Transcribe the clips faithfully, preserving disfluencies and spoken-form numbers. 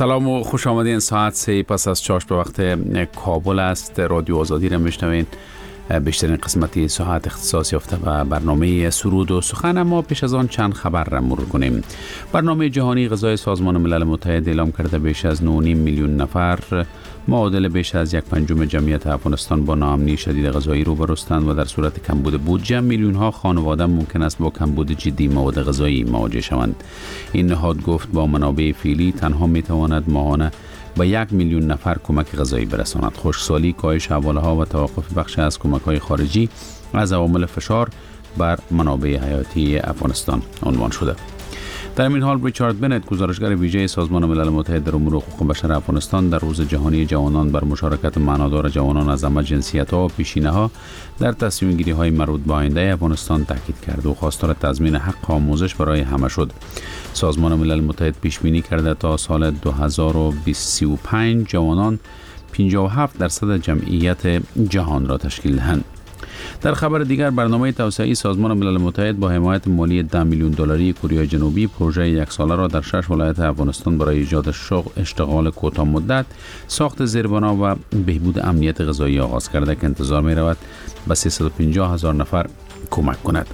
سلام و خوش آمدین. ساعت سه پس از چاشت به وقت کابل است. رادیو آزادی را میشنوین. بیشترین قسمتی ساعت اختصاص یافته و برنامه سرود و سخن، اما پیش از آن چند خبر را مرور کنیم. برنامه جهانی غذای سازمان ملل متحد اعلام کرده بیش از نه و نیم میلیون نفر، معادل بیش از یک پنجم جمعیت افغانستان، با ناامنی شدید غذایی روبرو هستند و در صورت کمبود بودجه میلیون ها خانواده ممکن است با کمبود جدی مواد غذایی مواجه شوند. این نهاد گفت با منابع فعلی تنها میتواند ماهانه به یک میلیون نفر کمک غذایی برساند. خشکسالی، کاهش حواله ها و توقف بخش از کمک های خارجی از عوامل فشار بر منابع حیاتی افغانستان عنوان شده. در این حال ریچارد بنت، گزارشگر ویژه سازمان ملل متحد در امور حقوق بشر افغانستان، در روز جهانی جوانان بر مشارکت معنادار جوانان از همه جنسیت‌ها و پیشینه‌ها در تصمیم گیری های مربوط به آینده افغانستان تاکید کرد و خواستار تضمین حق آموزش برای همه شد. سازمان ملل متحد پیش بینی کرده تا سال دو هزار و بیست و پنج جوانان پنجاه و هفت درصد جمعیت جهان را تشکیل دهند. در خبر دیگر، برنامه توسعه‌ای سازمان ملل متحد با حمایت مالی ده میلیون دلاری کره جنوبی پروژه یک ساله را در شش ولایت افغانستان برای ایجاد شغل، اشتغال کوتاه مدت، ساخت زیربنا و بهبود امنیت غذایی آغاز کرده که انتظار می رود به سیصد و پنجاه هزار نفر کمک کند.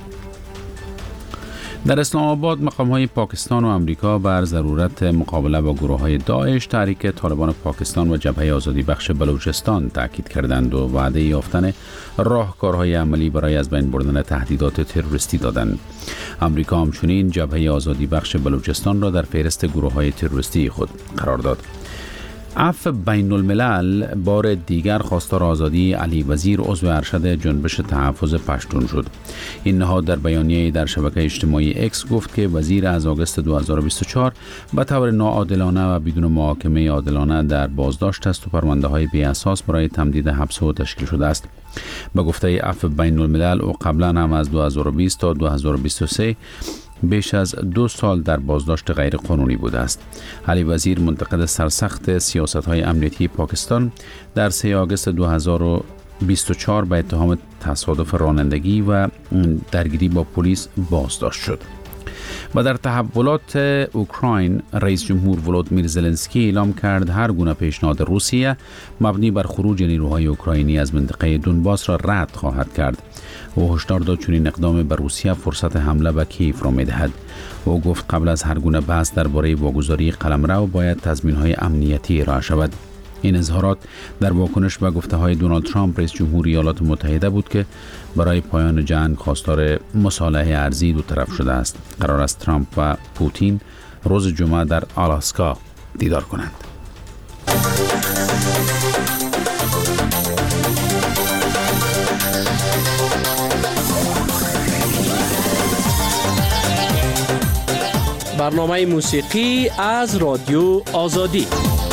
در اسلام آباد، مقام‌های پاکستان و امریکا بر ضرورت مقابله با گروه‌های داعش، تحریک طالبان پاکستان و جبهه آزادی بخش بلوچستان تاکید کردند و وعده یافتن راهکارهای عملی برای از بین بردن تهدیدات تروریستی دادند. امریکا همچنین جبهه آزادی بخش بلوچستان را در فهرست گروه‌های تروریستی خود قرار داد. عفو بین الملل بار دیگر خواستار آزادی علی وزیر، عضو ارشد جنبش تحفظ پشتون شد. این نهاد در بیانیه در شبکه اجتماعی اکس گفت که وزیر از آگوست دو هزار و بیست و چهار به طور ناعادلانه و بدون محاکمه عادلانه در بازداشت است و پرونده های بی اساس برای تمدید حبس او تشکیل شده است. به گفته عفو بین الملل، او قبلا هم از دو هزار و بیست تا دو هزار و بیست و سه بیش از دو سال در بازداشت غیر قانونی بوده است. علی وزیر منتقد سرسخت سیاست‌های امنیتی پاکستان در سوم آگوست دو هزار و بیست و چهار به اتهام تصادف رانندگی و درگیری با پلیس بازداشت شد. و در تحولات اوکراین، رئیس جمهور ولودیمیر زلنسکی اعلام کرد هر گونه پیشنهاد روسیه مبنی بر خروج نیروهای اوکراینی از منطقه دونباس را رد خواهد کرد. او هشدار داد چنین اقدام بر روسیه فرصت حمله به کیف را می‌دهد. او گفت قبل از هر گونه بحث درباره واگذاری قلمرو باید تضمین‌های امنیتی ارائه شود. این اظهارات در واکنش به گفته‌های دونالد ترامپ، رئیس جمهور ایالات متحده بود که برای پایان جنگ خواستار مصالحه ارضی دو طرف شده است. قرار است ترامپ و پوتین روز جمعه در آلاسکا دیدار کنند. برنامه موسیقی از رادیو آزادی.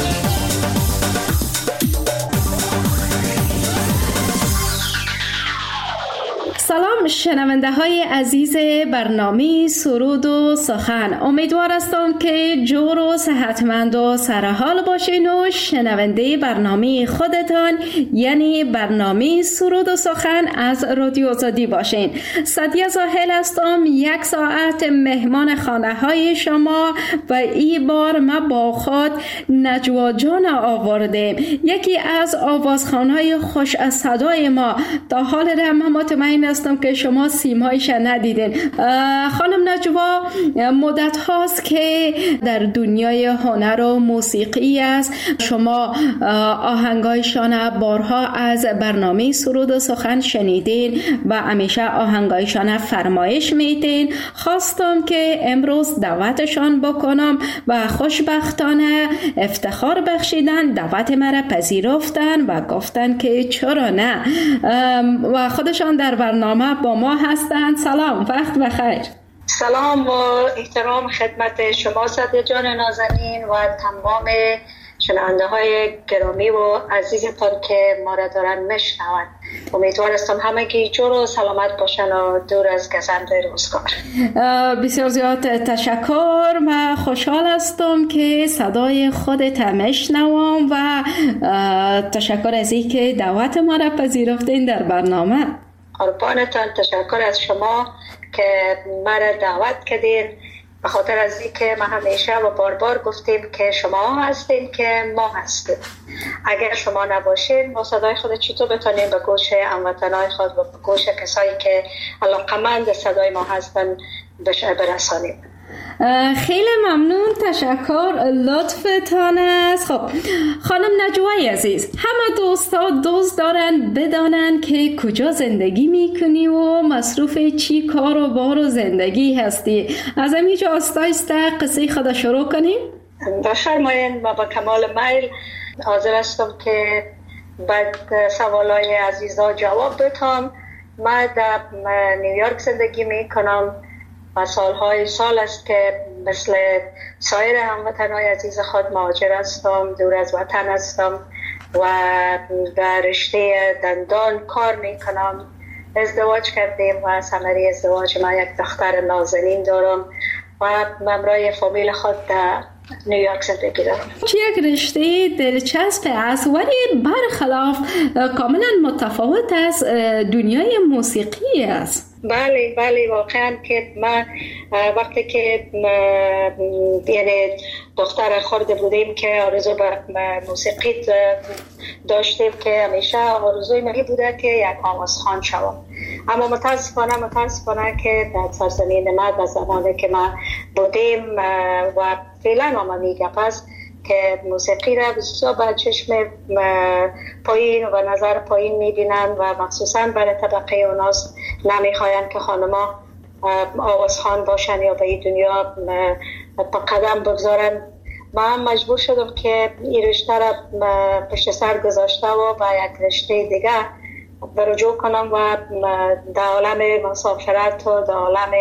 سلام شنونده های عزیز برنامه سرود و سخن، امیدوار هستم که جور و صحتمند و سرحال باشین و شنونده برنامه خودتان یعنی برنامه سرود و سخن از رادیو آزادی باشین. سعدیه زاهل هستم، یک ساعت مهمان خانه های شما و این بار ما با خود نجوا جان آورده، یکی از آوازخوان های خوش از صدای ما. تا حال را من مطمئن هستم که شما سیمایش ندیدین. خانم نجوا مدت هاست که در دنیای هنر و موسیقی است. شما آهنگایشان بارها از برنامه سرود و سخن شنیدین و همیشه آهنگایشان فرمایش میدین. خواستم که امروز دعوتشان بکنم و خوشبختانه افتخار بخشیدن، دعوت مرا پذیرفتن و گفتن که چرا نه، و خودشان در برنامه با ما هستند. سلام، وقت بخیر. سلام و احترام خدمت شما سعدیه جان نازنین و تمام شنونده های گرامی و عزیزتان که ما را دارن میشنوند. امیدوار هستم همگی جور و سلامت باشن و دور از گزند روزگار. بسیار زیاد تشکر و خوشحال هستم که صدای خودت میشنوم و تشکر از این که دعوت ما را پذیرفتین در برنامه. قربانتان، تشکر از شما که مرا دعوت کردید به خاطر از این که ما همیشه و بار بار گفتیم که شما هستین که ما هستیم. اگر شما نباشین ما صدای خود چطور بتونیم به گوش هموطنای خود و به گوش کسایی که علاقمند صدای ما هستن برسانیم. خیلی ممنون، تشکر، لطفتان است. خب خانم نجوای عزیز، همه دوستا دوست دارن بدانن که کجا زندگی میکنی و مصروف چی کار و بار و زندگی هستی. از همینجا آستایسته قصه خود شروع کنیم؟ بفرمایید. ما با کمال میل حاضر هستم که بعد سوالای عزیزا جواب بدم. من در نیویورک زندگی میکنم و سالهای سال است که مثل سایر هموطنان عزیز خود مهاجر هستم، دور از وطن هستم و در رشته دندان کار میکنم. ازدواج کردیم و ثمره ازدواج ما یک دختر نازنین دارم و همراه فامیل خود در نیویورک زندگی دارم. چه یک رشته دلچسب است ولی برخلاف کاملا متفاوت از دنیای موسیقی است. بله بله واقعا که من وقتی که یعنی دختر خورده بودیم که آرزو به موسیقی داشتیم که همیشه آرزوی من بوده که یک آوازخوان شوم، اما متاسفانه متاسفانه که در سرزمین ما در زمانی که ما بودیم و فعلا ما میگه پس که موسیقی را بسیار با چشم پایین و نظر پایین میبینن و مخصوصا برای طبقه اوناست نمیخواین که خانما آوازخوان باشن یا به این دنیا قدم بگذارن. من مجبور شدم که این رشته را پشت سر گذاشته و با یک رشته دیگه برجوع کنم و در عالم مسافرت و در عالم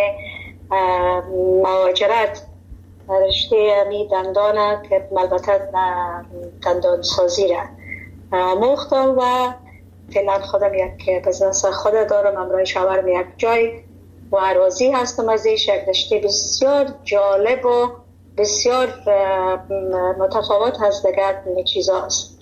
مهاجرت رشته می دندانه که البته دندان سازی را آموختم و فعلا خودم یک بزنس خود دارم، همراه شوهرم یک جای و راضی هستم از ایش. یک رشته بسیار جالب و بسیار متفاوت از دیگر چیزا است.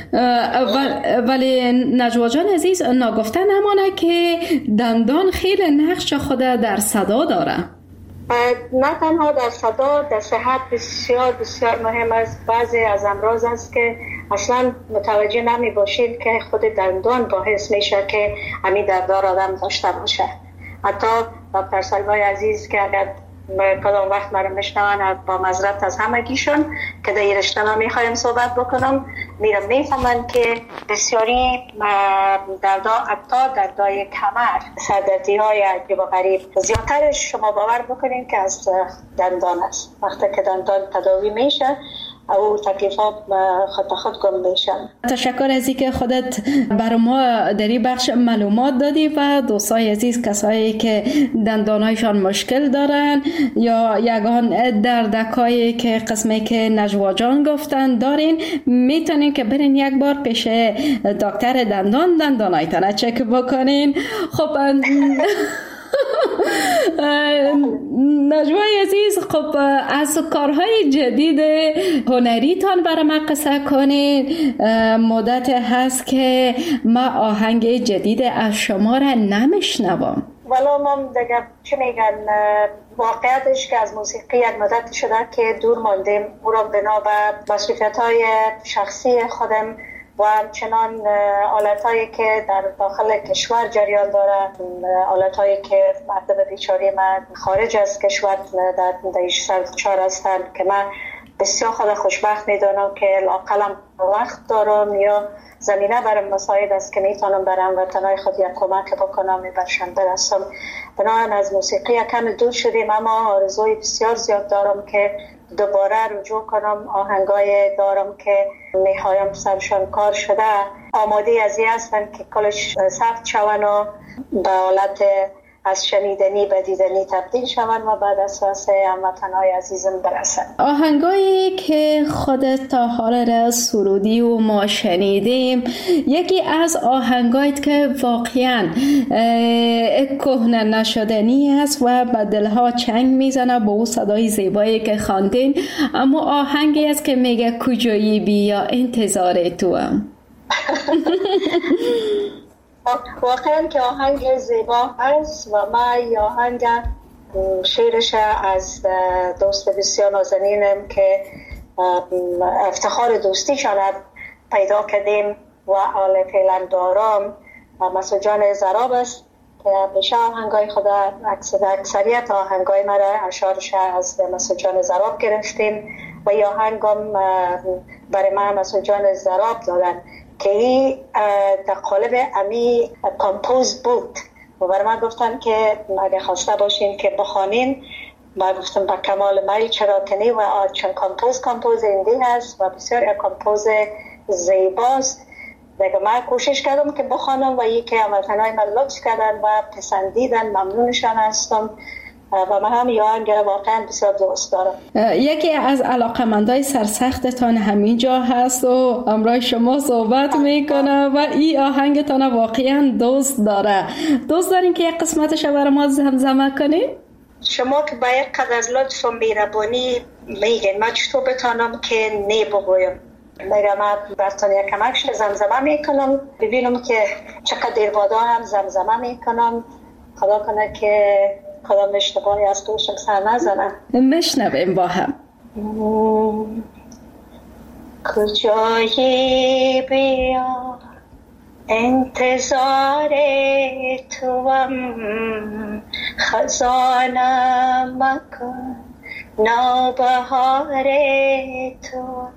ولی نجوا جان عزیز نگفته نمانه که دندان خیلی نقش خود در صدا داره. نه تنها در صدا، در صحت بسیار بسیار مهم است. بعضی از امراض است که اصلا متوجه نمی باشید که خود دندان باعث میشه که همین دردار آدم داشته باشه. حتی دکتر سلوای عزیز که اگر کدام وقت مرا میشنون با معذرت از همگیشون که در این رشته ما میخوایم صحبت بکنم میرم میفهمن که بسیاری دردا حتی دردای کمر، سردردی های عجیب و غریب زیادترش شما باور بکنین که از دندان است. وقتی که دندان تداوی میشه او تکلیفات خود خود گم میشن. تشکر از اینکه خودت بر ما در این بخش معلومات دادی و دوستای عزیز کسایی که دندانایشان مشکل دارن یا یگان دردکایی که قسمی که نجوا جان گفتن دارین میتونین که برین یک بار پیش دکتر دندان دندانایتان چک بکنین. خب نجوای عزیز، خب از کارهای جدید هنریتان برای ما قصه کنین. مدت هست که ما آهنگ جدید از شما را نمیشنوم. والا ما دیگه چه میگن واقعیتش که از موسیقی یک مدت شده که دور ماندیم، او را بنا به مسئولیت های شخصی خودم و همچنان آلتایی که در داخل کشور جریان داره، آلتایی که مردم بیچاره من خارج از کشور در دیش سرچار هستن که من بسیار خود خوشبخت میدونم که لاقلم وقت دارم یا زمینه برم مساعد است که میتونم برم وطنهای خود یک کمک بکنم برشان برسم. بنابراین از موسیقی کم دور شدیم، اما آرزوی بسیار زیاد دارم که دوباره رجوع کنم. آهنگای دارم که میخوایم سرشان کار شده آماده از این هستن که کلش ثبت شون و به حالت از شنیدنی به دیدنی تبدیل شون و بعد اساس هموطنهای عزیزم برسن. آهنگایی که خودت تا حال را سرودی و ما شنیدیم یکی از آهنگایی که واقعا کهنه نشدنی است و به دلها چنگ میزنه با او صدای زیبایی که خواندین، اما آهنگی است که میگه کجایی بیا انتظار تو هم. واقعا که آهنگ زیبا هست و من این آهنگ شعرش از دوست بسیار نازنینم که افتخار دوستیشان پیدا کردیم و آل فعلا دارم مسعود جان زراب است که بیشتر آهنگای خدا اکثریت آهنگای مرا اشعارش از مسعود جان زراب گرفتیم و یا آهنگم برای من مسعود جان زراب دادن که این در قالب امی کمپوز بود و برای من گفتن که اگه خواسته باشین که بخوانین، من گفتم با کمال میل چرا کنی و چون کمپوز کمپوز ایندی هست و بسیار کمپوز زیباست. دیگه من کوشش کردم که بخوانم و یکی هموطنهای من لطف کردن و پسندیدن، ممنونشان هستم و من هم آهنگ واقعا بسیار دوست دارم. یکی از علاقمندای سرسختتان همینجا هست و امروز شما صحبت میکنه و این آهنگتان واقعا دوست داره. دوست دارین که یک قسمتش برای ما زمزمه کنین؟ شما که با یک قدر از لطف و مهربانی میگین من چطور بتانم که نی بگویم. میگم من براتون یک کمکش زمزمه میکنم، ببینم که چقدر دیر بادا هم زمزمه میکنم. خدا کنه که کدام اشتباهی از توشم سر نزنم. مشنویم با هم. کجایی بیا انتظار توام، خزانه مکن نوبهار تو.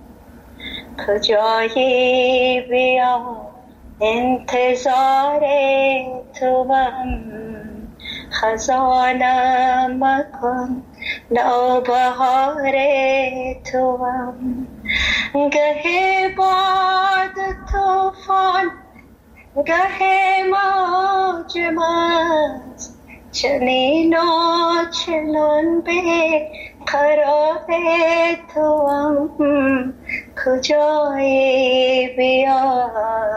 کجایی بیا انتظار توام، خزانه مکن نوبهار توام. گه باد توفان گه موج مست، چنین و چنان به قرار توام. کجایی بیا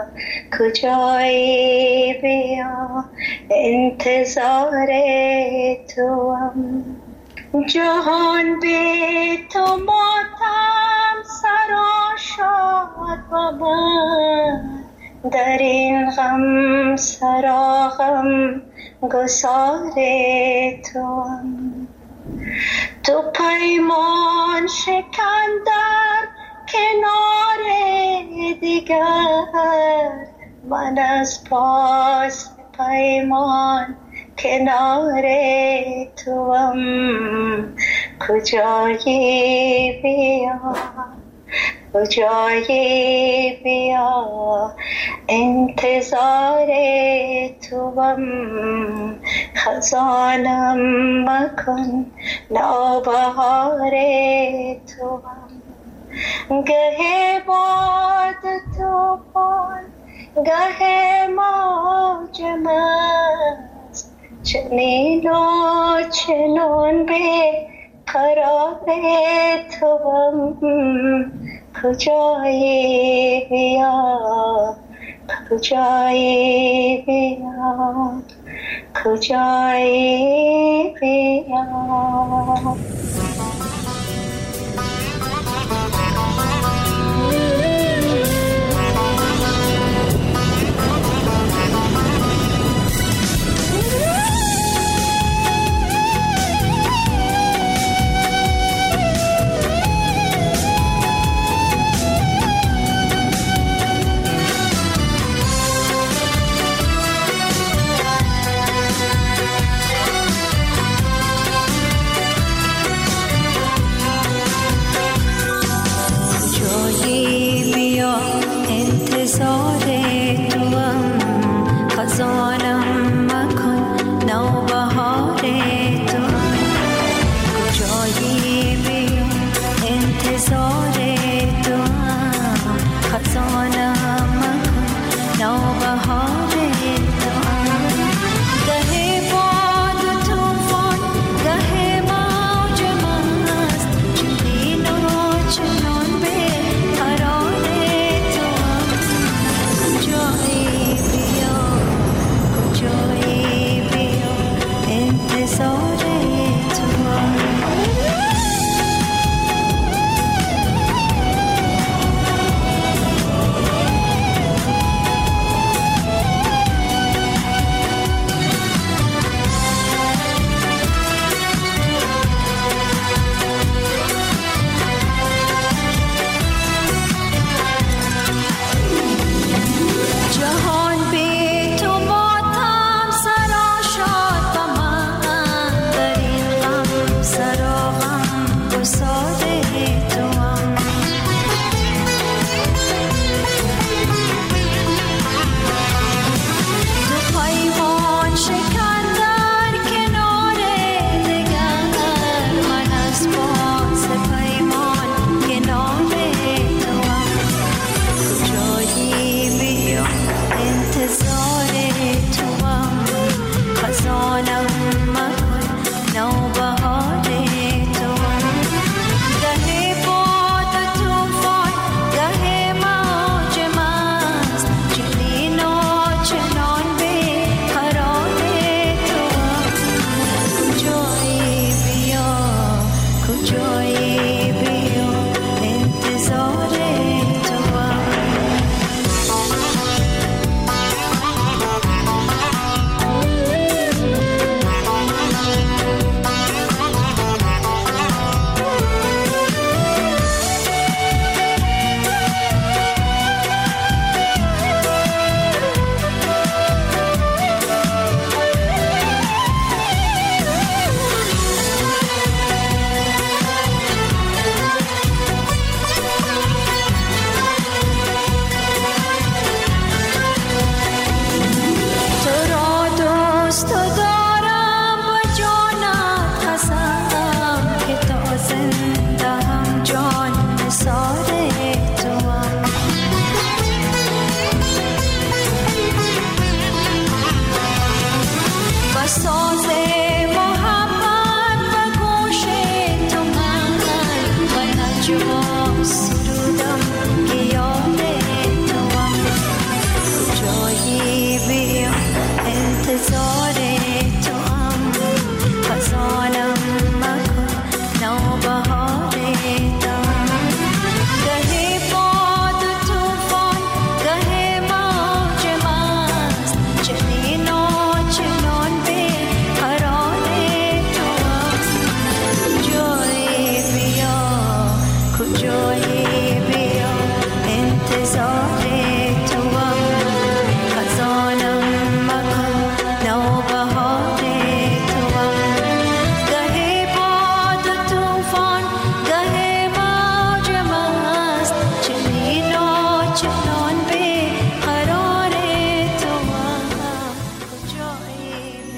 کجایی بیا انتظار توام. جهان بی تو ماتم سرآشاد و من، در این غم سراغم گسار توام. تو پیمان شکن در کنار دیگر، من از پاس پیمان کنار توام. کجایی بیا کجایی بیا انتظار توام. خزانم مکن نوبهار توام. گه باد توفان گه موج مست، چنین و چنان به قرار توام. کجایی بیا کجایی بیا کجایی بیا.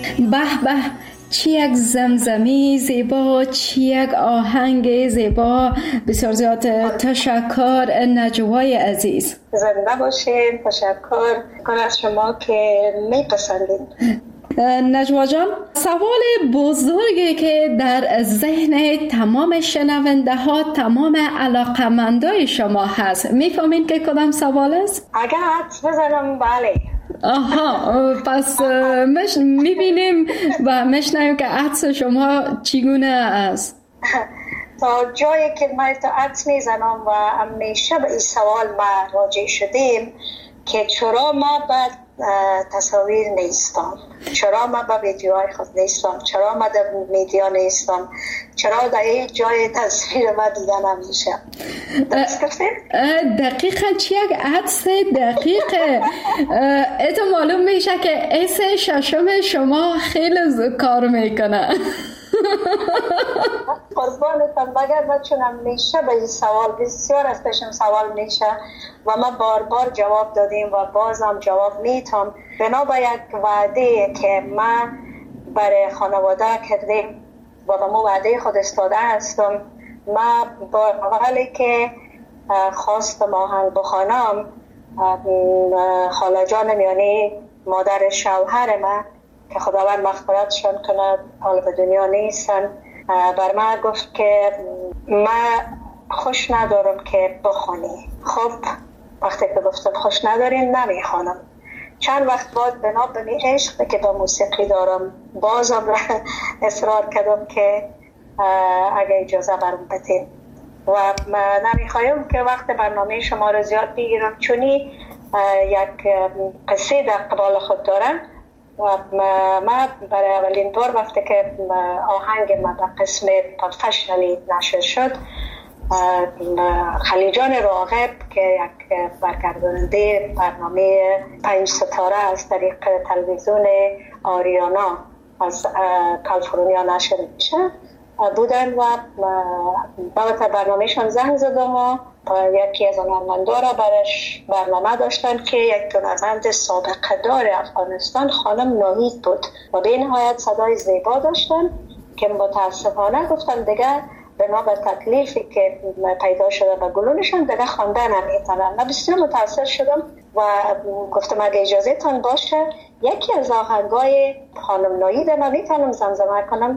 به به، چی یک زمزمی زیبا، چی یک آهنگ زیبا. بسیار زیاد تشکر نجوای عزیز. زنده باشین. تشکر از شما که میپسندین. نجوا جان، سوال بزرگی که در ذهن تمام شنونده ها، تمام علاقمندای شما هست، میفهمین که کدام سوال است؟ اگر حدس بزنم بله. آها، پس مش میبینیم و مشنویم که حدس شما چگونه است. تا جایی که من تا حدس میزنم و همیشه به این سوال ما راجع شدیم که چرا ما بعد تصاویر نیستم، چرا ما با ویدیوهای خود نیستم، چرا ما در میدیا نیستم، چرا در یک جای تصویر ما دیده نمیشه. درست گفتید؟ دقیقا چی یک حدس دقیقه. اتو معلوم میشه که حس ششم شما خیلی کار میکنه. قربانتم، مگر من چون همیشه به این سوال بسیار از پیشم سوال میشه و ما بار بار جواب دادیم و بازم جواب میتم. بنا به یک وعده که من برای خانواده کردیم و به مو وعده خود استاده هستم، ما با اولی که خواستم آهنگ بخوانم، خاله جانم یعنی مادر شوهر من که خداوند مغفرتشان کنه، حال به دنیا نیستن، بر من گفت که من خوش ندارم که بخونی. خب وقتی که گفتم خوش نداریم نمیخوانم. چند وقت بعد بنا به می عشق که به موسیقی دارم بازم اصرار کردم که اگه اجازه برم بدین و نمیخوایم که وقت برنامه شما رو زیاد بگیرم، چونی یک قصه در قبال خود دارم و ما برای اولین بار وقتی که آهنگ ما به قسم پروفشنالی نشر شد، خلیجان راغب که یک برگرداننده برنامه پنج ستاره از طریق تلویزیون آریانا از کالیفرنیا نشر میشه بودن و بابت برنامهشان زنگ زدم و یکی از هنرمندا را برش برنامه داشتن که یک هنرمند سابقه دار افغانستان خانم ناهید بود و به نهایت صدای زیبا داشتن که متاسفانه گفتن دیگه بنا به تکلیفی که پیدا شده و گلونشان دیگه خوانده نمیتونن. من بسیار متاثر شدم و گفتم اگه اجازه تان باشه یکی از آهنگای خانم ناهید من میتونم زمزمه کنم.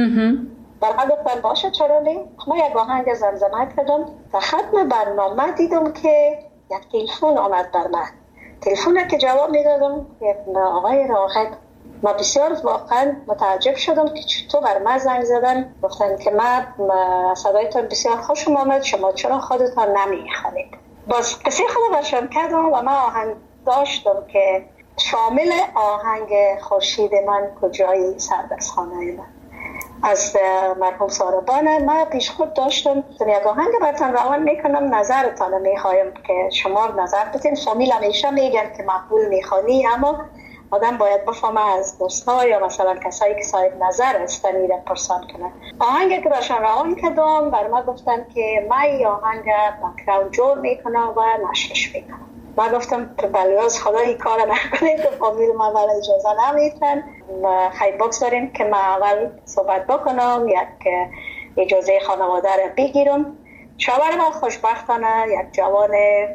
برای گفتن باشه چرا نه. ما یک آهنگ زمزمه کردم. تا ختم برنامه دیدم که یک تلفن آمد بر من. تلفن که جواب میدادم یک آقای راغب. ما بسیار واقعا متعجب شدم که چطور بر من زنگ زدن. گفتن که من صدایتان بسیار خوشم آمد، شما چرا خودتان نمیخوانید. باز قصه خود برشان کردم و من آهنگ داشتم که شامل آهنگ خورشید من کجایی سردستخانه من از مرحوم ساربان. من پیش خود داشتم یک آهنگ براتان روان میکنم، نظرتان میخوایم که شما نظر بدین. فامیل همیشه میگن که مقبول میخوانی، اما آدم باید بفهمه از دوستها یا مثلا کسایی که صاحب نظر هستن میره پرسان کنه. آهنگی که برشان روان کردم بر ما گفتن که من این آهنگ بکراند جور میکنم و نشرش میکنم. من گفتم بله از خدا این کار نکنید که فامیل من ولی اجازه نمیتن. خیلی بگذاریم که من اول صحبت بکنم، یک اجازه خانواده رو بگیرم. شوهر من خوشبختانه یک جوان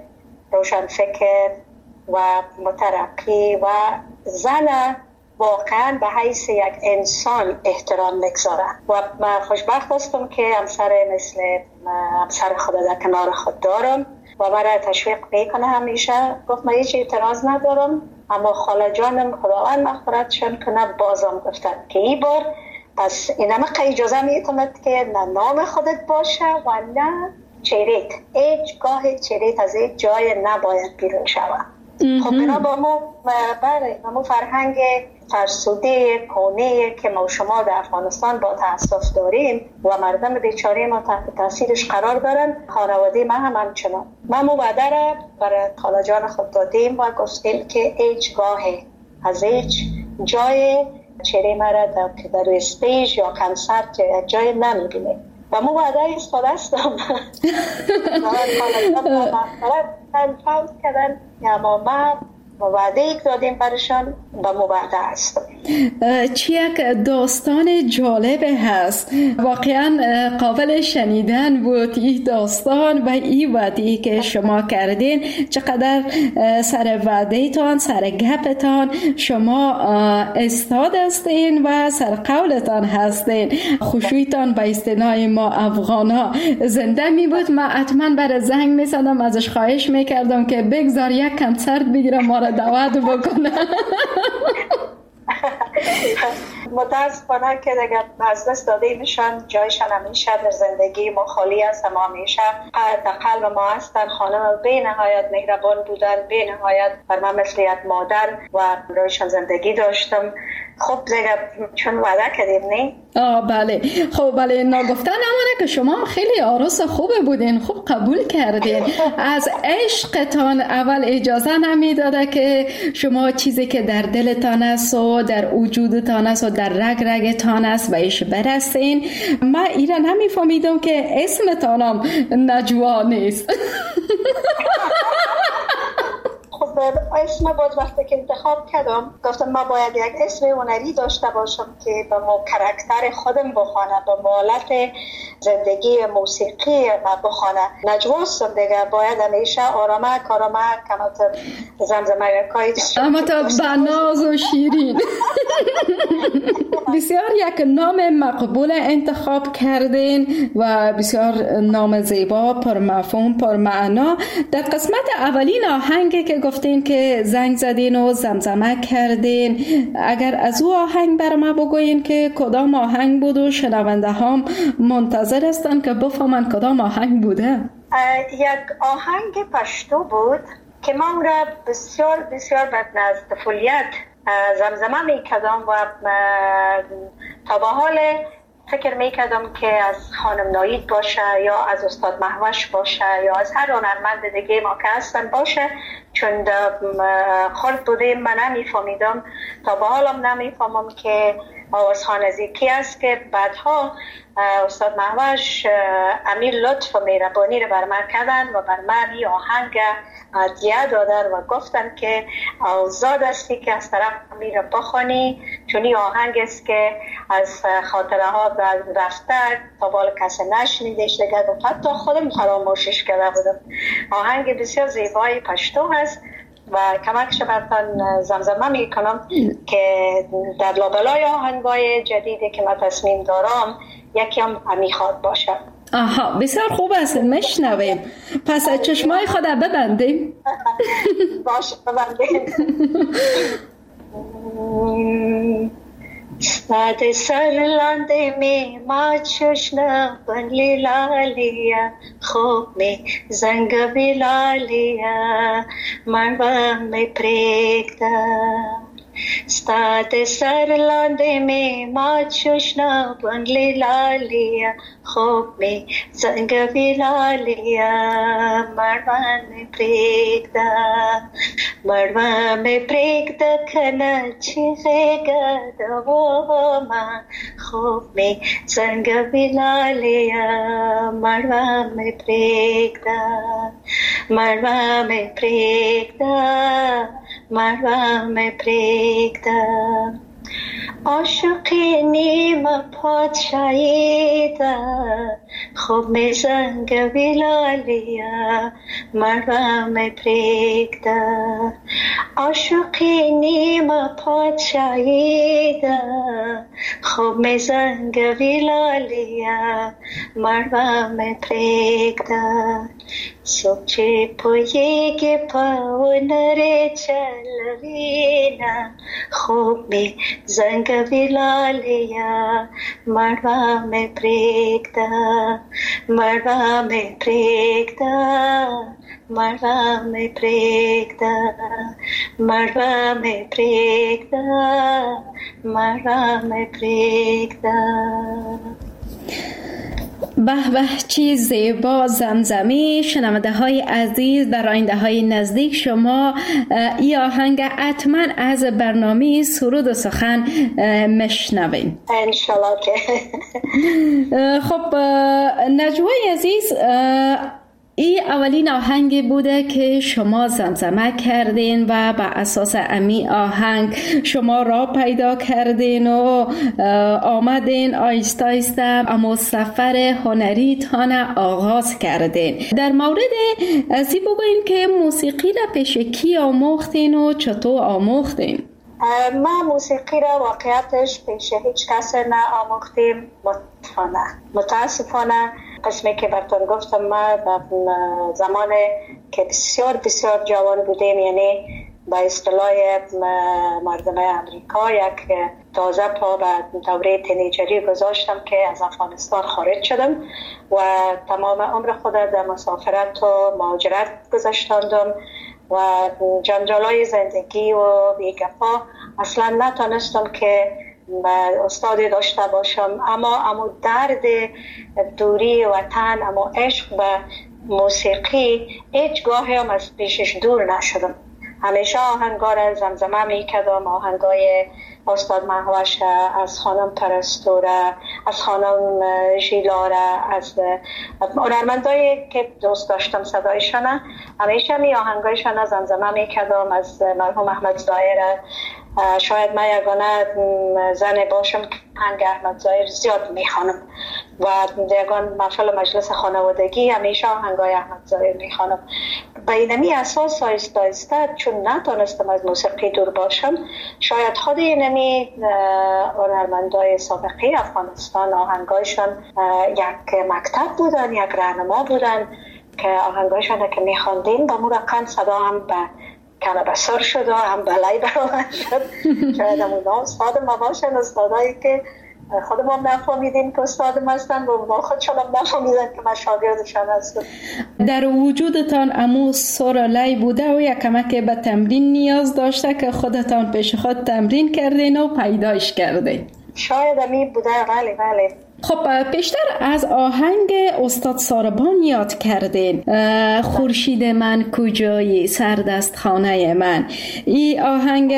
روشن فکر و مترقی و زن واقعا به حیث یک انسان احترام میگذاره و من خوشبخت هستم که همسر مثل همسر خود در کنار خود دارم و برای تشویق میکنه. همیشه گفت من هیچ اعتراض ندارم، اما خاله جانم خداوند مغفرتشان کنه بازم گفتن که این بار پس اینم اجازه میتوند که نه نام خودت باشه و نه چریت، هیچ گاه چریت از هیچ جای نباید بیرون شود. خب بنا با ما برای ما فرهنگ فرسوده کونه که ما شما در افغانستان با تاسف داریم و مردم بیچاره ما تحت تاثیرش قرار دارن، خانواده ما هم همچنان. ما مبادر را برای خاله جان خود دادیم و گفتیم که هیچ گاه از هیچ جای چهره مرا در که در استیج یا کنسرت یا جای نمیبینیم و مبادر ایستاده هستم. خاله جان فوت کردن، اما ما وعده ای دادیم برشان و مبادر هستم. چی یک داستان جالب هست، واقعا قابل شنیدن بود این داستان و این وعده که شما کردین. چقدر سر وعده تان، سر گپتان شما استاد هستین و سر قولتان هستین. خوشویتان به اصطلاح ما افغانا زنده می بود. من حتما برای زنگ می زدم، ازش خواهش می کردم که بگذار یک کنسرت بگیره ما را دعوت بکنه. متاسفانه که دیگه از دست داده میشن، جایشان همیشه در زندگی ما خالی است. اما همیشه در قلب ما هستن. خانم به نهایت مهربان بودن، به نهایت بر من مثل یک مادر و رویشان زندگی داشتم. خب دیگه چون وعده کردیم نه؟ آه بله. خب بله، نگفتن امانه که شما خیلی عروس خوبه بودین، خوب قبول کردین. از عشقتان اول اجازه نمیداده که شما چیزی که در دلتان است و در وجودتان است و در رگ رگتان است بهش برسین. من ایران نمیفهمیدم که اسمتانم نجوا نیست. خب اسم بود وقتی که انتخاب کردم گفتم ما باید یک اسم هنری داشته باشم که به ما کرکتر خودم بخوانه، به مالت زندگی موسیقی ما بخوانه. نجواستم دیگه، باید همیشه آرامک آرامک کمات زمزمه کایی اما تا بناز و شیرین. بسیار یک نام مقبول انتخاب کردین و بسیار نام زیبا، پر مفهوم، پر معنا. در قسمت اولین آهنگی که گفتین که زنگ زدین و زمزمه کردین، اگر از او آهنگ بر ما بگوین که کدام آهنگ بود و شنونده هم منتظر هستن که بفهمن کدام آهنگ بوده. یک آهنگ پشتو بود که من را بسیار بسیار به طفولیت زمزمه میکردم و تا به حال فکر میکردم که از خانم نایید باشه یا از استاد مهوش باشه یا از هر هنرمند دیگه ما که هستن باشه، چون خرد بودیم من نمیفهمیدم. تا به حالم نمیفهمم که آوازخوان کی است که بعدها استاد مهوش امیر لطف و مهربانی رو بر من کردن و بر من این آهنگ عطیه دادن و گفتن که آزاد هستی که از طرف امیر بخوانی، چون این آهنگ است که از خاطره ها رفته تا بالا کسی نشنیدش دیگه، حتی خودم فراموشش کرده بودم. آهنگ بسیار زیبای پشتو هست و کمکش براتون زمزمه میکنم که در لابلای آهنگای جدیدی که من تصمیم دارم یکی هم میخواد باشه. آها بسیار خوب است، مشنویم. پس چشمای خود ببندیم. باشه ببندیم. ساده سر لانده می ما چشنا بنلی لالیا خوب می زنگ بی لالیا مروا می پریکتا. ساده سر لانده می ما چشنا بنلی لالیا خوب می زنگ بی لالیا مروا می پریکتا. مروا می پریکتا کنا چیزیگا دوما خوب می زنگ بی لالیا مروا می پریکتا. مروا می پریکتا مروا می پریکتا. عاشقی نیم پادشاهی دا خوب می زنگ بی لالیا مروا می پریکتا. عاشقی نیم پادشاهی دا خوب می زنگ بی لالیا مروا می پریکتا. سوچه پویگی پاونره چلوینا خوب می زنگ بی لالیا مروا می پریکتا. مروا می پریکتا مروا می پریکتا. مروا می پریکتا مروا می پریکتا. به به چی زیبا زمزمی. شنونده های عزیز، در آینده های نزدیک شما ای آهنگ حتما از برنامه سرود و سخن مشنوین انشالله که. خب نجوای عزیز، این اولین آهنگی بوده که شما زمزمه کردین و بر اساس امی آهنگ شما را پیدا کردین و آمدین آیسته آیسته اما سفر هنری تان آغاز کردین. در مورد ازی بگوین که موسیقی را پیش کی آموختین و چطور آموختین؟ ما موسیقی را واقعیتش پیش هیچ کس نه آموختیم. متاسفانه متاسفانه قسمی که براتون گفتم، ما زمان که بسیار بسیار جوان بودیم، یعنی با اصطلاح مردم امریکا یک تازه پا به دوره تینیجری گذاشتم که از افغانستان خارج شدم و تمام عمر خود در مسافرت و مهاجرت گذاشتاندم و جنجالای زندگی و بیگفا اصلا نتونستم که استادی داشته باشم. اما اما درد دوری وطن، اما عشق به موسیقی هیچ گاهی هم از پیشش دور نشدم. همیشه آهنگا را زمزمه می کردم، آهنگای استاد مهوش، از خانم پرستوره، از خانم ژیلاره، از هنرمندایی که دوست داشتم صدایشان، همیشه می آهنگایشان زمزمه می کردم. از مرحوم احمد ظاهر، شاید من یگانه زن باشم که آهنگ احمد ظاهر زیاد میخوانم و یگان محفل مجلس خانوادگی همیشه آهنگای احمد ظاهر میخوانم. به اینمی اساس آیسته آیسته چون نتونستم از موسیقی دور باشم، شاید خود اینمی هنرمندای سابقی افغانستان آهنگایشان یک مکتب بودن، یک راهنما بودن که آهنگایشان که میخواندیم با مرقم صدا هم به کنه بسر شد و هم بلای برآمد شد. شاید همون استاد ما باشن، استادایی که خودمون نفهمیدیم که استادم هستن و ما خودشان هم نفهمیدن که من شاگردشان هستم. در وجودتان امو سر لای بوده و یک کمک به تمرین نیاز داشته که خودتان پیش خود تمرین کردین و پیدایش کردین؟ شاید امی بوده. بله بله. خب پیشتر از آهنگ استاد ساربان یاد کردین، خورشید من کجایی سردست خانه من. این آهنگ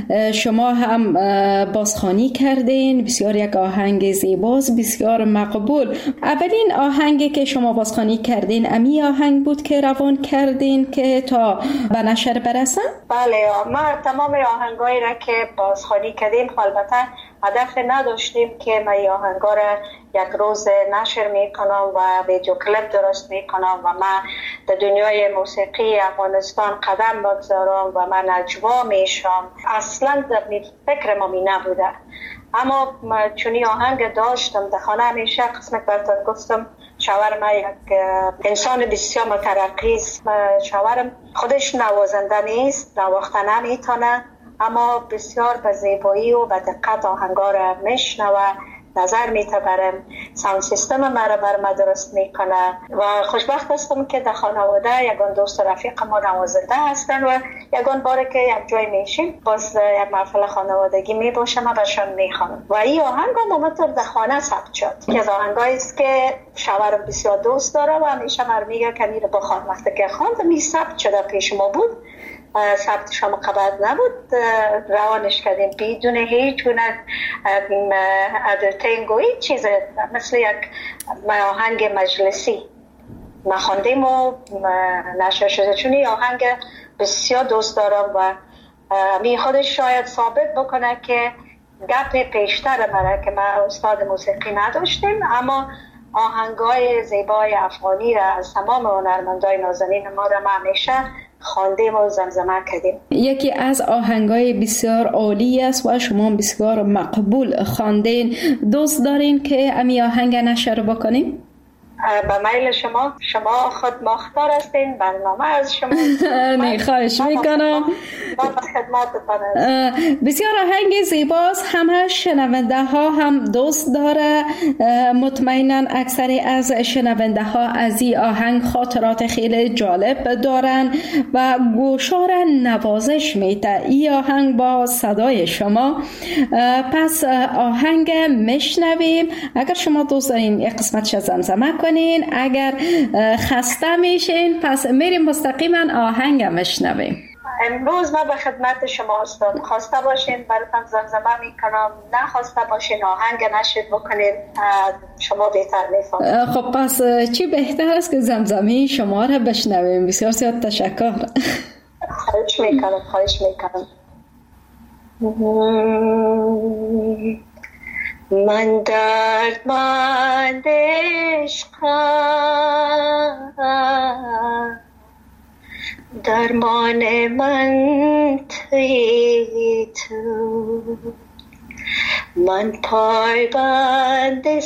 شما هم بازخوانی کردین، بسیار یک آهنگ زیباست، بسیار مقبول. اولین آهنگی که شما بازخوانی کردین امی آهنگ بود که روان کردین که تا به نشر برسن؟ بله، ما تمام آهنگایی را که بازخوانی کردیم البته هدف نداشتیم که ما این آهنگا را یک روز نشر میکنم و ویدیو کلیپ درست میکنم و من در دنیای موسیقی افغانستان قدم بگذارم و من نجوا میشم. اصلا در فکر ما می نبوده. اما چونی آهنگ داشتم در خانه، همیشه قسمت براتون گفتم شوهرم یک انسان بسیار مترقی است. شوهرم خودش نوازنده نیست، نواخته نمیتونه، اما بسیار به زیبایی و به دقت آهنگا را میشنوه، نظر میتبرم، ساوند سیستم مرا بر ما درست میکنه و خوشبخت هستم که در خانواده یگان دوست و رفیق ما نوازنده هستن و یگان باره که یک جای میشیم باز یک محفل خانوادگی میباشم و برشان میخوانم و این آهنگ هم اومد در خانه ثبت شد که از آهنگایی است که شوهرم بسیار دوست داره و همیشه مرا میگه که میره بخوان. وقتی که خواند می ثبت شده پیش ما بود، ثبت شما قبل نبود، روانش کردیم بدون هیچ گونه ادیتینگ و هیچ چیز، مثل یک آهنگ مجلسی ما خواندیم و نشر شده. چون این آهنگ بسیار دوست دارم و می خودش شاید ثابت بکنه که گپ پیشتر مرا که ما استاد موسیقی نداشتیم، اما آهنگای زیبای افغانی را از تمام هنرمندای نازنین ما را ما همیشه خواندیم و زمزمه کردیم. یکی از آهنگای بسیار عالی است و شما بسیار مقبول خواندین. دوست دارین که امی آهنگ نشر بکنیم؟ به میل شما، شما خود مختار هستین، برنامه از شما. نه خواهش میکنم. بسیار آهنگ زیباست، همه شنونده ها هم دوست داره. مطمئنا اکثری از شنونده ها از این آهنگ خاطرات خیلی جالب دارن و گوشار نوازش میده این آهنگ با صدای شما. پس آهنگ میشنویم. اگر شما دوست دارین یک قسمتش زمزمه کنین، اگر خسته میشین پس میریم مستقیما آهنگ میشنویم. امروز ما به خدمت شما هستم. خواسته باشین براتون زمزمه میکنم، نه خواسته باشین آهنگ نشید بکنید، شما بهتر میفهمید. خب پس چی بهتر است که زمزمه شما را بشنویم. بسیار زیاد تشکر. خواهش میکنم خواهش میکنم. من دردمند عشقم، درمان من تویی تو، من پایبند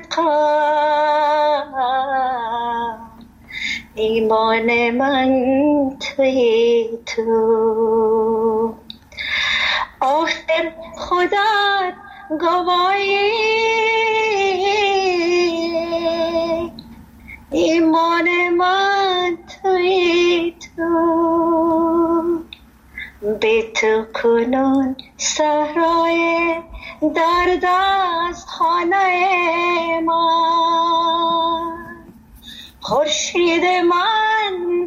صدقم، ایمان من تویی تو. آخر خدا گواهی ایمان من تویی تو، به تو کنون صحرای درد از خانه من، خورشید من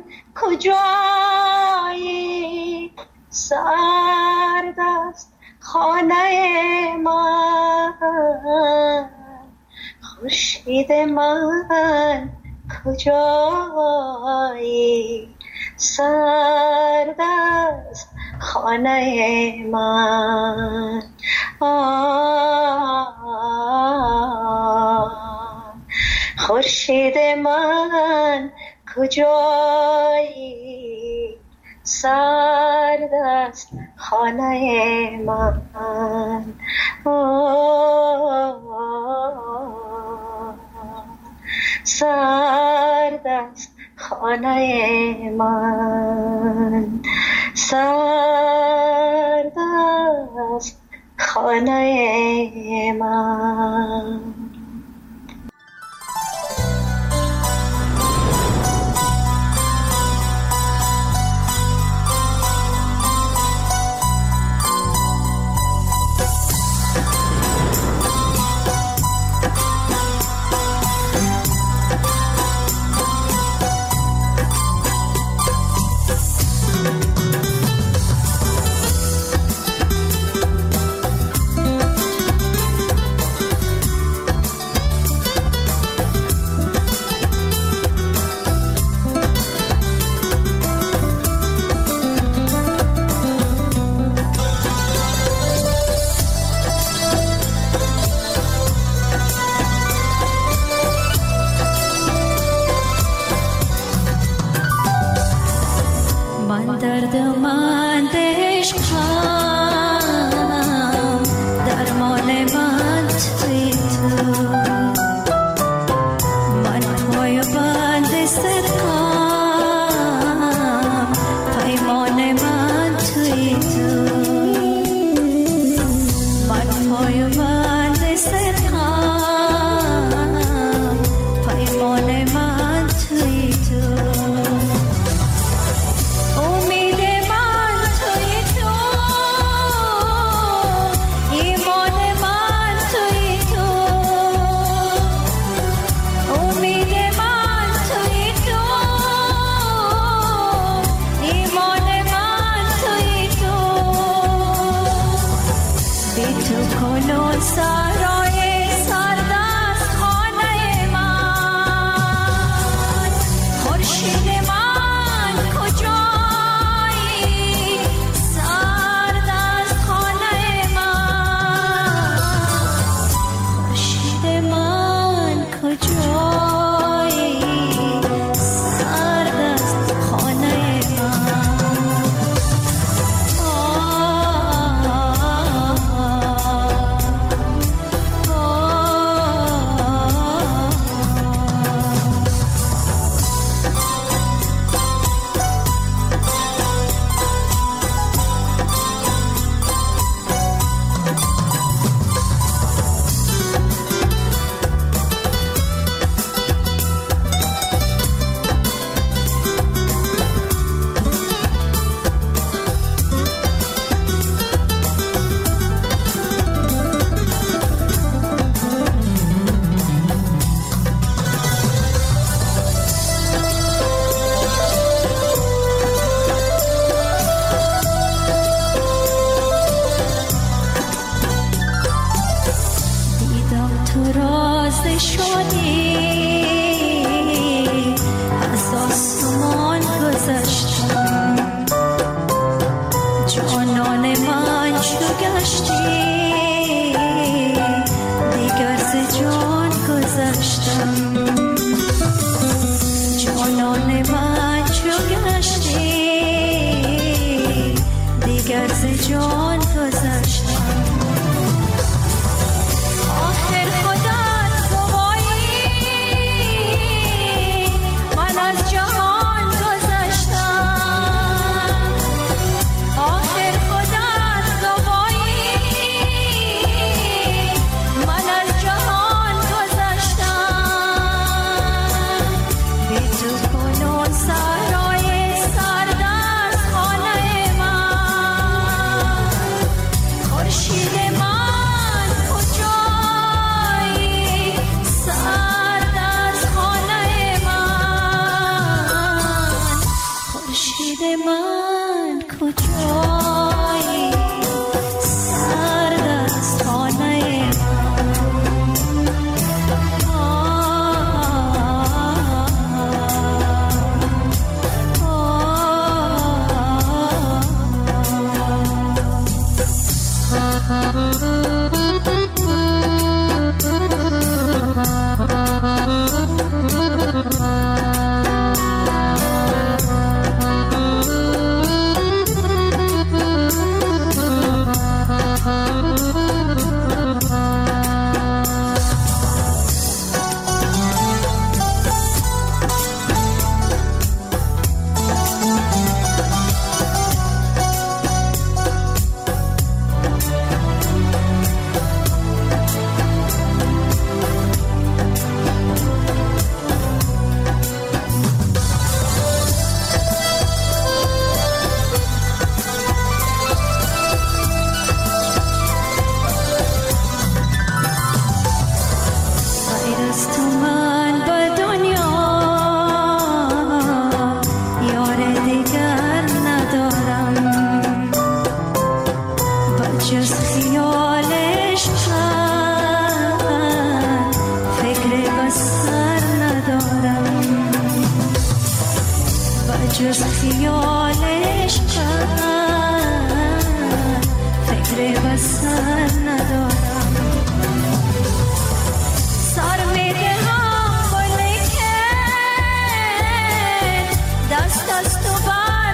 کجایی سرد است خانه من، خورشید من کجایی سرد است خانه من. خورشید من کجایی سرد است خانه من. سرد است خانه من، سرد است خانه من. گذاشتم جانان من چو گشتی دیگر ز جان گذاشتم آخر خودت گوایی من از جهان گذاشتم آخر خودت گوایی من از جهان گذاشتم بی تو کنون سرای سرد از خانه من خورشید من کجایی سرد از خانه من خورشید من کجایی سرد از خانه جز خیالش من فکر بسر ندارم سر میدهم ولیکن دست از تو بر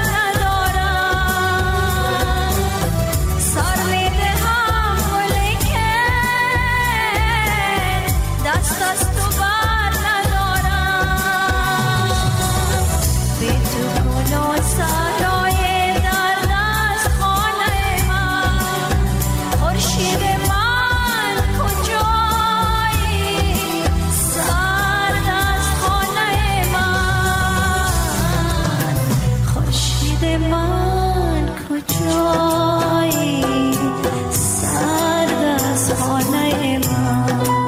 ندارم سر میدهم ولیکن دست از تو بر سرای درد از خانه من خورشید من کجایی سرد از خانه من خورشید من کجایی سرد از خانه من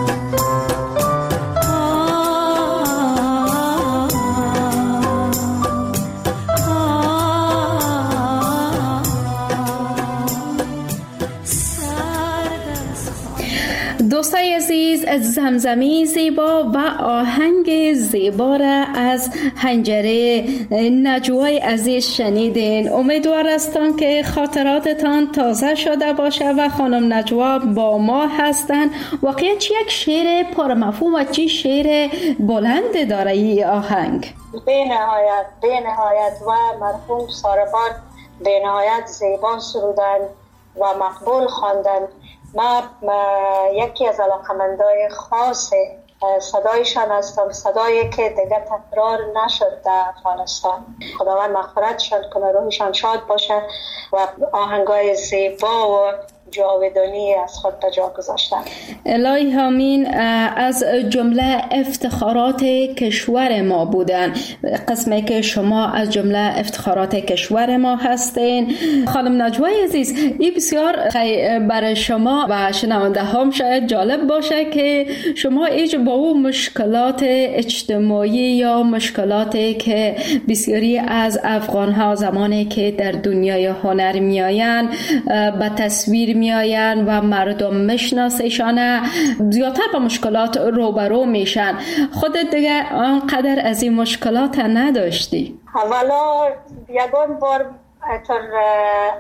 دوستای عزیز، زمزمه زیبا و آهنگ زیبا را از حنجره نجوای عزیز شنیدین. امیدوار هستم که خاطراتتان تازه شده باشه و خانم نجوا با ما هستن. واقعا چی یک شعر پرمفهوم و چی شعر بلند داره این آهنگ. به نهایت به نهایت و مرحوم ساربان به نهایت زیبا سرودن و مقبول خواندن. من یکی از علاقمندای خاص صدایشان هستم، صدایی که دیگه تکرار نشد در افغانستان. خداوند مغفرتشان کنه، روحشان شاد باشه و آهنگای زیبا و جاودانی از خود به جا گذاشتن. الهی آمین. از جمله افتخارات کشور ما بودن، قسمی که شما از جمله افتخارات کشور ما هستین. خانم نجوای عزیز، این بسیار برای شما و شنونده هم شاید جالب باشه که شما ایج با اون مشکلات اجتماعی یا مشکلاتی که بسیاری از افغان ها زمانی که در دنیای هنر میآیند به تصویر میآیند و مردم میشناسیشان، زیادتر با مشکلات روبرو میشن. خودت دیگه آنقدر از این مشکلات نداشتی؟ اولا یگان بار تر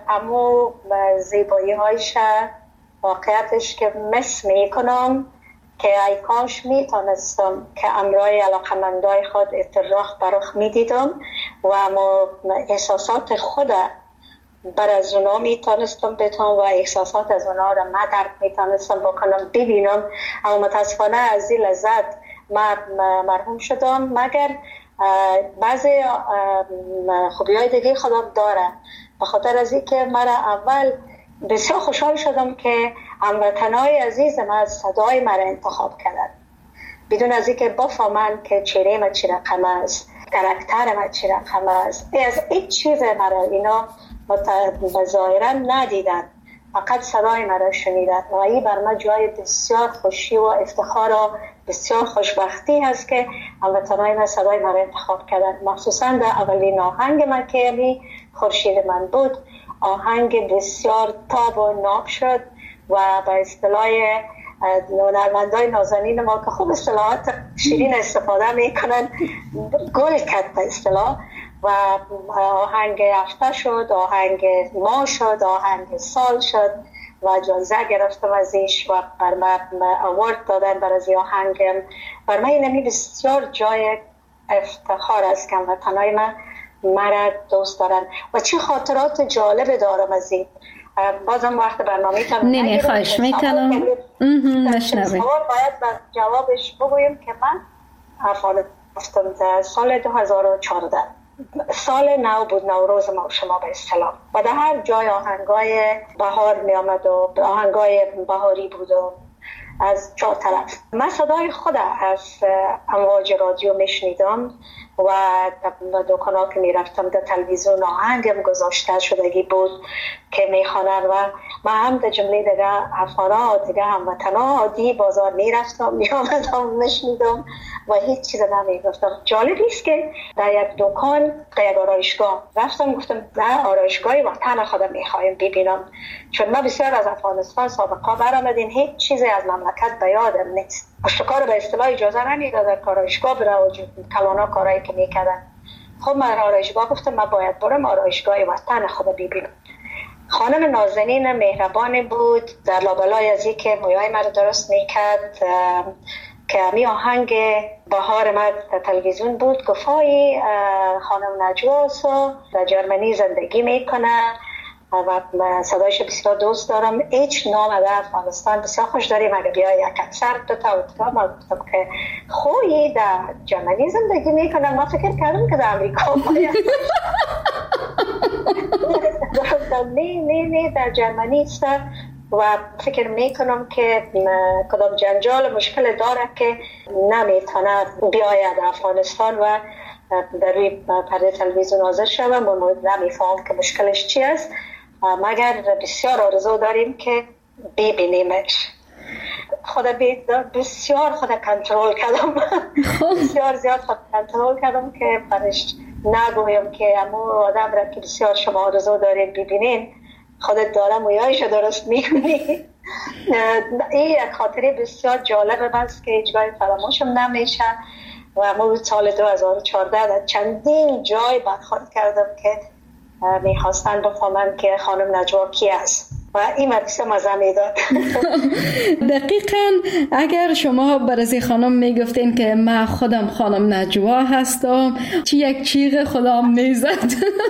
امو زیبایی های شهر واقعیتش که مس میکنم که ای کاش می تانستم که امرای علاقمندای خود اطراح برخ می دیدم و احساسات خود بر از اونا می تانستم بتونم و احساسات از اونا را من درک می تانستم بکنم ببینم، اما متاسفانه از این لذت من مرحوم شدم. مگر بعضی خوبی های دیگه خودم داره، به خاطر از این که من اول بسیار خوشحال شدم که هموطنای عزیزم از صدای مرا انتخاب کردن بدون از اینکه بفهمن که چهره من چه رقم است، کاراکتر من چه رقم است. از هیچ چیز مرا اینا ظاهرا ندیدن، فقط صدای مرا شنیدن و این بر من جای بسیار خوشی و افتخار و بسیار خوشبختی هست که هموطنای من صدای مرا انتخاب کردن. مخصوصا در اولین آهنگ من که یعنی خورشید من بود، آهنگ بسیار تاب و ناب شد و به اصطلاح هنرمندای نازنین ما که خوب اصطلاحات شیرین استفاده میکنن گل کرد به اصطلاح و آهنگ هفته شد، آهنگ ما شد، آهنگ سال شد و جایزه گرفتم ازش و بر من اوارد دادن بر از آهنگم. بر من اینمی بسیار جای افتخار است که وطنای من مرا دوست دارن و چه خاطرات جالب دارم از این. بازم وقت برنامه کنم نه نه خواهش میکنم نشنویم. باید بر جوابش بگویم که من افغانستان رفتم در سال دو هزار و چهارده، سال نو بود، نوروز ما شما به اصطلاح، و در هر جای آهنگای بهار می آمد و آهنگای بهاری بود و از چهار طرف. من صدای خود از امواج رادیو میشنیدم و در دکانا که میرفتم در تلویزیون آهنگم گذاشته شدگی بود که میخوانن و من هم در جمله دیگه افغانا دیگه هموطنا عادی بازار میرفتم میامدم میشنیدم و هیچ چیز نمیگفتم. جالب است که در یک دکان در یک آرایشگاه رفتم گفتم در آرایشگاه وطن خودم میخوایم ببینم، چون من بسیار از افغانستان سابقا برآمدیم هیچ چیزی از مملکت به یادم نیست. اشتکار به اصطلاح اجازه نمیدادن که آرایشگاه بره و کلانا کارایی که میکردن. خب من آرایشگاه گفتم من باید برم آرایشگاه وطن خودم ببینم. خانم نازنین مهربانی بود، در لابلای از این که مویای من درست میکرد که همی آهنگ بهار من در تلویزیون بود، گفایی خانم نجواس در جرمنی زندگی میکنه و صدایش بسیار دوست دارم. هیچ نام در افغانستان بسیار خوش داریم، اگه بیایی یک اکثر دو تا اوتگاه ما گفتم که خویی در جرمنی زندگی میکنم. ما فکر کردم که در امریکا باید نه نه نه در جرمنی است و فکر میکنم که کدام جنجال مشکل داره که نمیتونه بیاید افغانستان و در روی پرده تلویزیون حاضر شوم و نمیفهم که مشکلش چی است، مگر بسیار آرزو داریم که ببینیمش. خدا بسیار خدا کنترل کردم بسیار زیاد خدا کنترل کردم که برش نگویم که امو آدم را که بسیار شما آرزو دارید ببینین خودت دارم و یایش درست میکنی. این یک خاطره بسیار جالب است که هیچ گاهی فراموشم نمیشه و ما سال دو هزار و چهارده در چندین جای برخورد کردم که میخواستن بفهمن که خانم نجوا کی است و این مدرسه مزه میداد. دقیقاً اگر شما برای خانم میگفتین که من خودم خانم نجوا هستم چی یک چیغ خودم میزد.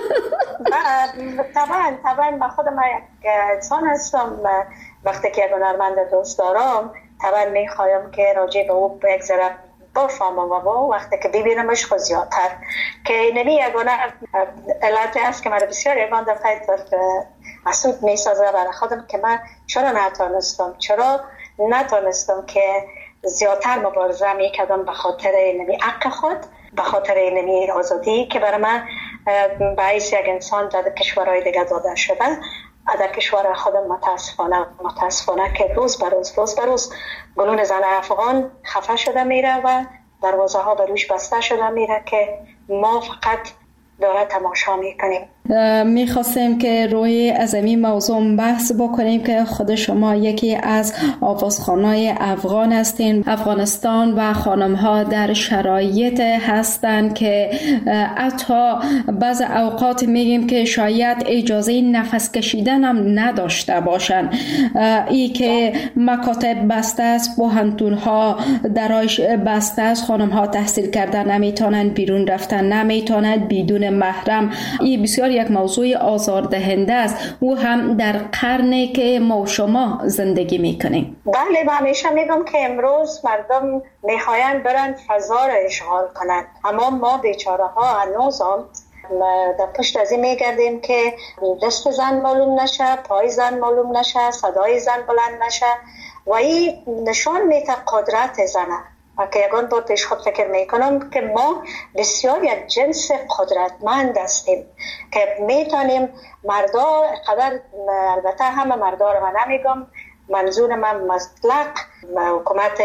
طبعا طبعا من خودم یک انسان هستم، وقتی که یک هنرمند دوست دارم طبعا میخوایم که راجع به او بگذرم بفهمم و با وقتی که ببینمش خود زیادتر که نمی یگانه علت است که من بسیار یگان دفعه مسعود می سازه برای خودم که من چرا نتانستم چرا نتانستم که زیادتر مبارزه می کردم به خاطر نمی حق خود، به خاطر نمی آزادی که برای من باعث یک انسان در کشورهای دیگه داده شده. در کشور خودم متاسفانه متاسفانه که روز به روز روز به روز گلون زن افغان خفه شده میره و دروازه ها به روش بسته شده میره که ما فقط داره تماشا میکنیم. میخواستیم که روی از این موضوع بحث بکنیم که خود شما یکی از آوازخوانای افغان هستین. افغانستان و خانم‌ها در شرایط هستند که حتی بعض اوقات میگیم که شاید اجازه نفس کشیدن هم نداشته باشن. ای که مکاتب بسته است، پوهنتون‌ها درایش بسته است، خانم‌ها تحصیل کردن نمیتونن، بیرون رفتن نمیتونن بدون محرم. این بسیار یک موضوع آزاردهنده است، او هم در قرنی که ما و شما زندگی میکنیم. بله، من همیشه میگم که امروز مردم میخواین برن فضا را اشغال کنن، اما ما بیچاره ها هنوز هم در پشت از این میگردیم که دست زن معلوم نشه، پای زن معلوم نشه، صدای زن بلند نشه و این نشان میده قدرت زنه. و که یکان بار پیش خود فکر میکنم که ما بسیار یک جنس قدرتمند هستیم که میتونیم مردا قدر، البته همه مردا رو من نمیگم، منظور من مطلق حکومت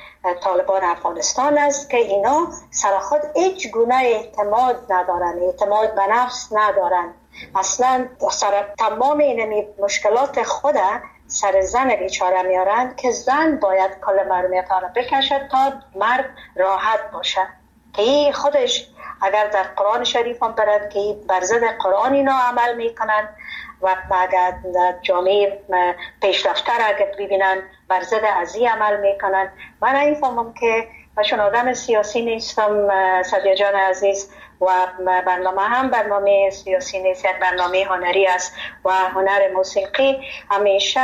طالبان افغانستان است که اینا سر خود هیچ گونه اعتماد ندارن، اعتماد به نفس ندارن. اصلا سر تمام این مشکلات خود سر زن بیچاره میارن که زن باید کل مرمیت ها را بکشد تا مرد راحت باشه. که این خودش اگر در قرآن شریف هم برد که بر ضد قرآن اینا عمل میکنن و اگر در جامعه پیشرفته را اگر ببینن بر ضد از این عمل میکنن. من این فهمم که من آدم سیاسی نیستم سعدیه جان عزیز و برنامه هم برنامه سیاسی نیست، یک برنامه هنری است و هنر موسیقی همیشه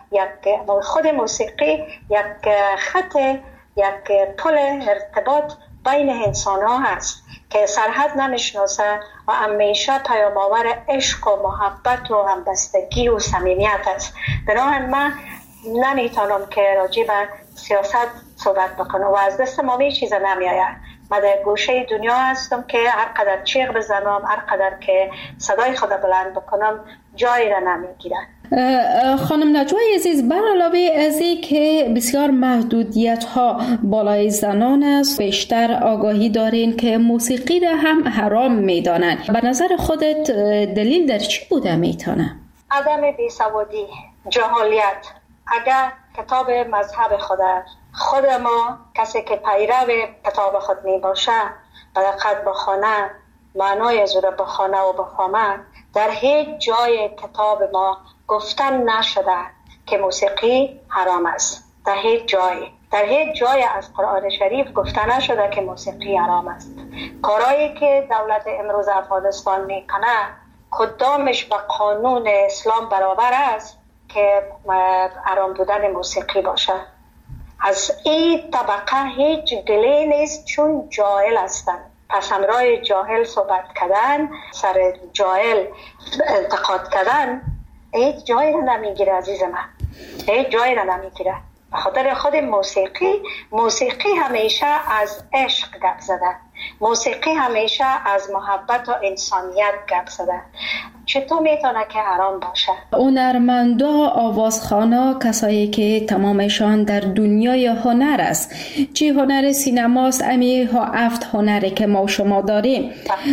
یک خود موسیقی یک خط، یک پل ارتباط بین انسان ها هست که سرحد نمیشناسه و همیشه پیام آور عشق و محبت و همبستگی و صمیمیت است. بنابراین من نمیتونم که راجع به سیاست صحبت بکنم و از دست ما هیچ چیز نمیآید. من در گوشه دنیا هستم که هر قدر چیغ بزنم، هر قدر که صدای خود بلند بکنم جایی را نمیگیرن. خانم نجوای عزیز، بر علاوه از این که بسیار محدودیت ها بالای زنان است، بیشتر آگاهی دارین که موسیقی را هم حرام میدانند. به نظر خودت دلیل در چی بوده میتونه؟ عدم بیسوادی، جهالیت. اگر کتاب مذهب خود خود ما کسی که پیرو کتاب خود می باشه فقط بخونه، معنای از را بخونه و بفهمه، در هیچ جای کتاب ما گفتن نشده که موسیقی حرام است. در هیچ جای در هیچ جای از قرآن شریف گفته نشده که موسیقی حرام است. کارهایی که دولت امروز افغانستان میکنه کدامش با قانون اسلام برابر است که حرام بودن موسیقی باشه؟ از این طبقه هیچ دلی نیست، چون جاهل هستن. پس همراه جاهل صحبت کردن، سر جاهل انتقاد کردن هیچ جایی را نمیگیره عزیز من، هیچ جایی را نمیگیره. به خاطر خود موسیقی موسیقی همیشه از عشق گپ زده، موسیقی همیشه از محبت و انسانیت گپ زده. چطور میتونه که حرام باشه؟ هنرمندا، آوازخوانا، کسایی که تمامشان در دنیای هنر است، چی هنر سینماست، امی ها افت هنری که ما شما داریم،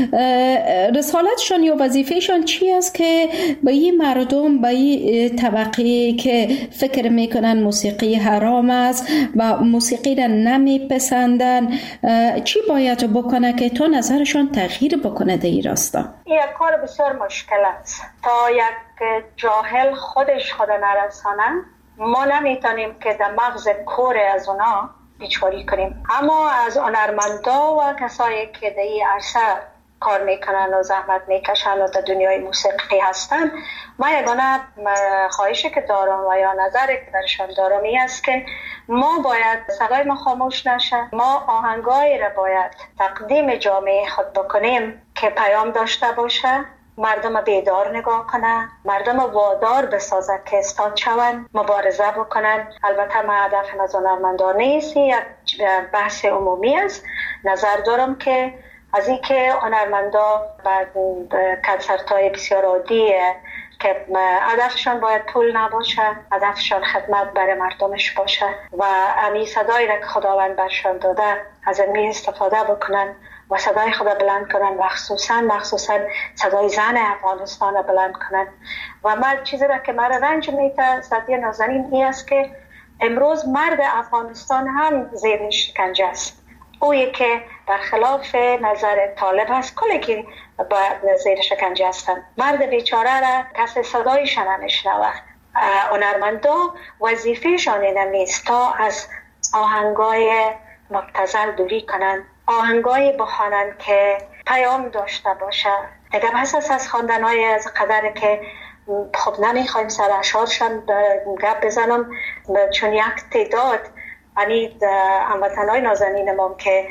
رسالتشان یا وظیفهشان چی است که به این مردم، به این طبقه که فکر میکنن موسیقی حرام است و موسیقی را نمیپسندن، چی باید بکنه که تو نظرشان تغییر بکنه در این راستا؟ این کار بسیار مشکل است. تا یک جاهل خودش خود نرسانه ما نمیتونیم که در مغز کور از اونا پیچواری کنیم. اما از هنرمندا و کسایی که در این عرصه کار میکنن و زحمت میکشن و در دنیای موسیقی هستن، ما یگانه خواهشی که دارم و یا نظری که درشان دارم این است که ما باید صدای ما خاموش نشه. ما آهنگایی را باید تقدیم جامعه خود بکنیم که پیام داشته باشه، مردم بیدار نگاه کنن، مردم وادار بسازه که استاد شون، مبارزه بکنن. البته ما هدف از هنرمندان نیست، یک بحث عمومی است. نظر دارم که از این که هنرمندا بعد کنسرت های بسیار عادی که هدفشان باید پول نباشه، هدفشان خدمت برای مردمش باشه و امی صدایی را که خداوند برشان داده از امی استفاده بکنن و صدای خدا بلند کنن و خصوصا مخصوصا صدای زن افغانستان را بلند کنن. و من چیزی را که مرا رنج میده سادیه نازنین این است که امروز مرد افغانستان هم زیر شکنجه است. اویی که برخلاف نظر طالب است کلی که با زیر شکنجه هستند. مرد بیچاره را کسی صدایشان نمیشنوه. هنرمندا وظیفه‌شان نیست تا از آهنگای مبتذل دوری کنند، آهنگای بخوانند که پیام داشته باشه. دیگه بس از خواندن‌های از قدر که خب نمیخوایم سر اشعارشان گپ بزنم، چون یک تعداد یعنی هموطنای نازنین ما که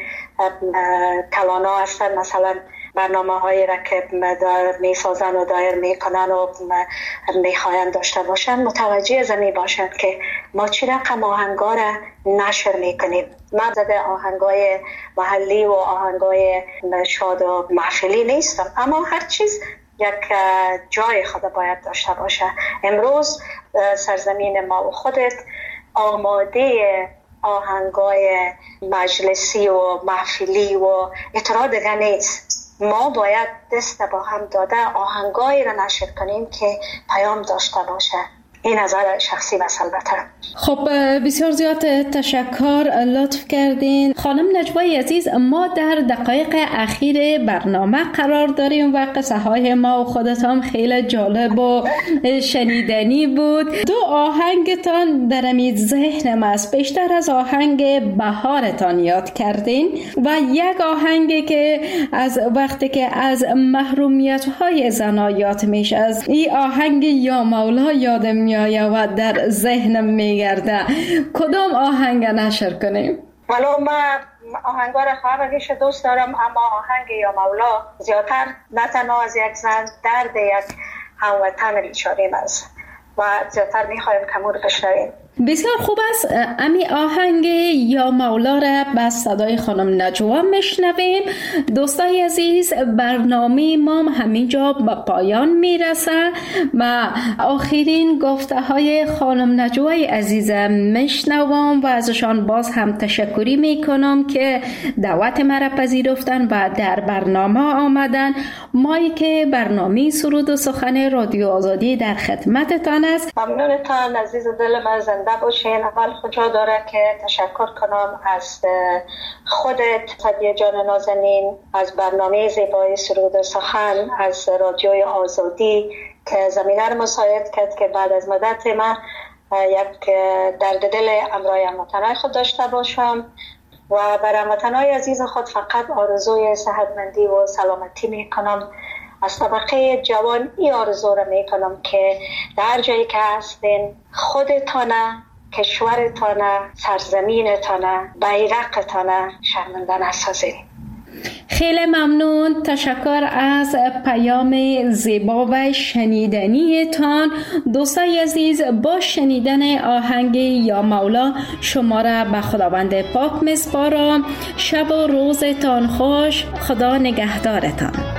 کلانا هستن مثلا برنامه هایی را که می سازن و دایر می کنن و می خواهند داشته باشن متوجه زمین باشند که ما چی رقم آهنگا را نشر می کنیم. من زده آهنگای محلی و آهنگای شاد و محفلی نیستم، اما هر چیز یک جای خود باید داشته باشه. امروز سرزمین ما و خودت آماده آهنگای مجلسی و محفلی و اطلاع دیگه نیست. ما باید دست با هم داده آهنگایی را نشر کنیم که پیام داشته باشه. این نظر شخصی بس البته. خب بسیار زیاد تشکر، لطف کردین. خانم نجوای عزیز، ما در دقایق اخیر برنامه قرار داریم و قصه های ما و خودت هم خیلی جالب و شنیدنی بود. دو آهنگتان در امید ذهنم است، بیشتر از آهنگ بهارتان یاد کردین و یک آهنگی که از وقتی که از محرومیت های زنا یاد میشه، از این آهنگ یا مولا یادم میآید و در ذهنم میگرده. کدام آهنگ نشر کنیم؟ ولو من آهنگا را خواهر دوست دارم، اما آهنگ یا مولا زیادتر نه تنها از یک زن درد یک هموطن بیچاریم است و زیادتر میخوایم کمون رو بشنویم. بسیار خوب است. امی آهنگ یا مولا را با صدای خانم نجوا میشنویم. دوستای عزیز، برنامه ما همینجا به پایان میرسه و آخرین گفته های خانم نجوای عزیز میشنوم و ازشان باز هم تشکری میکنم که دعوت مرا پذیرفتن و در برنامه آمدن. مایی که برنامه سرود و سخن رادیو آزادی در خدمتتان است. ممنونتان عزیز دل من، زنده باشین. اول خدا داره که تشکر کنم از خودت سادیه جان نازنین، از برنامه زیبای سرود و سخن از رادیوی آزادی که زمینه رو مساعد کرد که بعد از مدت من یک درد دل امرای هموطنای خود داشته باشم و برای هموطنای عزیز خود فقط آرزوی صحتمندی و سلامتی میکنم. از طبقه جوان این آرزو را میکنم که در جایی که هستین خودتانه، کشورتانه، سرزمینتانه، بیرقتانه شرمنده نسازین. خیلی ممنون. تشکر از پیام زیبا و شنیدنیتان. دوستای عزیز، با شنیدن آهنگ یا مولا شما را به خداوند پاک میسپارم. شب و روزتان خوش. خدا نگهدارتان.